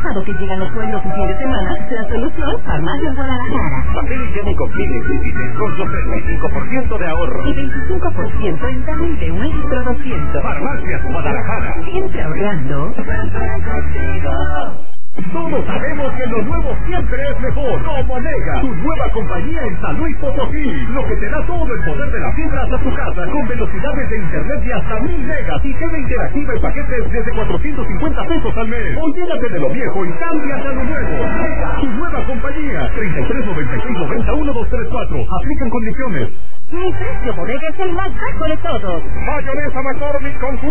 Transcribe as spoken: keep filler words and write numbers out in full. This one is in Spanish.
pasado que llegan los pueblos y fin de semana, la solución, Farmacia Guadalajara. Papel higiénico Kleenex Límite con sesenta y cinco por ciento de ahorro. Y veinticinco por ciento en Tamil de un litro doscientos. Farmacias Guadalajara. Siempre ahorrando. Todos sabemos que lo nuevo siempre es mejor. Como Mega, tu nueva compañía en San Luis Potosí. Lo que te da todo el poder de la fibra hasta tu casa, con velocidades de internet de hasta mil megas y T V interactiva en paquetes desde cuatrocientos cincuenta pesos al mes. Olvídate de lo viejo y cámbiate a lo nuevo. Mega, tu nueva compañía. treinta y tres noventa y seis noventa uno dos tres cuatro. Aplican condiciones. Mi precio bodega es el más bajo de todos. Mayonesa McCormick con